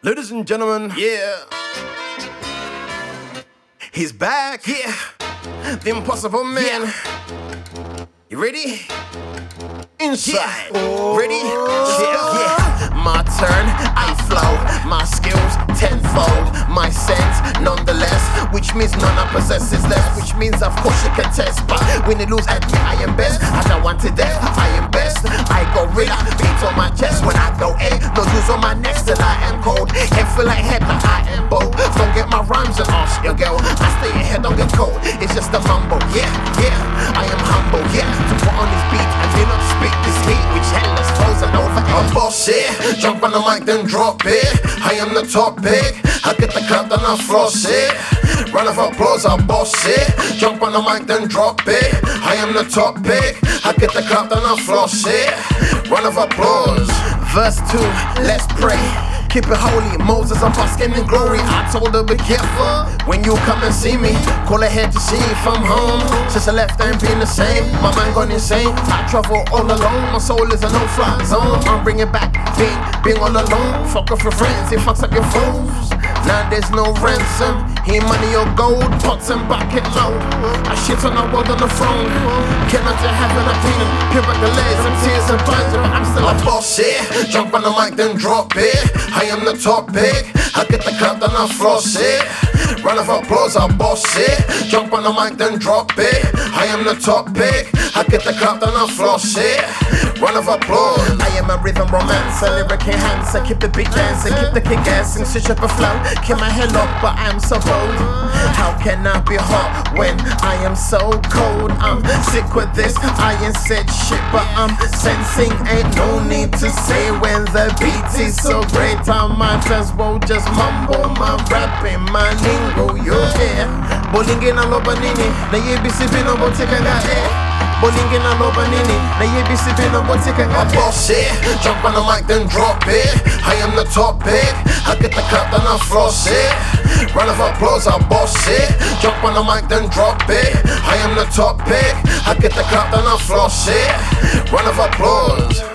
Ladies and gentlemen, Yeah, he's back. yeah, the impossible man. You ready? Inside. Yeah. Ready? Yeah. My turn, I flow. My skills tenfold. My sense nonetheless, which means none I possess is less. Which means of course you can test, but when you lose at me, I am best. I don't want to death, I am best. I go rilla, beats on my chest when I go A. No use on my neck till I am cold. Can feel like head, but I am bold. Don't get my rhymes and ask your girl. I stay ahead, don't get cold. It's just a mumble, yeah, yeah. I am humble, yeah. To put on this beat and do not speak this heat, which hell is frozen over. I'm boss, yeah. Jump on the mic, then drop it. I am the top pick. I get the crowd, then I floss it. Round of applause, I boss it. Jump on the mic, then drop it. I am the top pick. I get the crowd, then I floss it. Round of applause. Verse 2, let's pray. Keep it holy, Moses, I'm basking in glory. I told her be careful when you come and see me. Call ahead to see if I'm home. Since I left, I ain't been the same. My mind gone insane. I travel all alone. My soul is a no-fly zone. I'm bringing back being all alone. Fuck off your friends, it fucks up your foes. Now there's no ransom. He money or gold, pots and bucket load. I shit on the world on the throne. Cannot to have an opinion. Peel back the legs and tears and buns, but I'm still a boss, yeah. Jump on the mic, then drop it. I am the top pick. I get the crowd, then I floss it. Round of applause, I boss it. Jump on the mic, then drop it. I am the top pick. I get the crowd, then I floss it. Round of applause. I am a rhythm romancer, lyric enhancer. Keep the beat dancing, keep the kick assing, switch up a flow. Keep my head up, but I'm so bold. How can I be hot when I am so cold? I'm sick with this, I ain't said shit, but I'm sensing ain't no need to say when the beat is so great. I might as well just mumble my rapping, my lingo, yo, yeah. Bolingin a loba nini, na yebi sipping on botica ga eh. Bolingin a loba nini, na yebi sipping on botica ga eh. Boss it, jump on the mic then drop it. I am the top pick, I get the crowd then I floss it. Round of applause, I boss it. Jump on the mic then drop it. I am the top pick, I get the crowd then I floss it. Round of applause.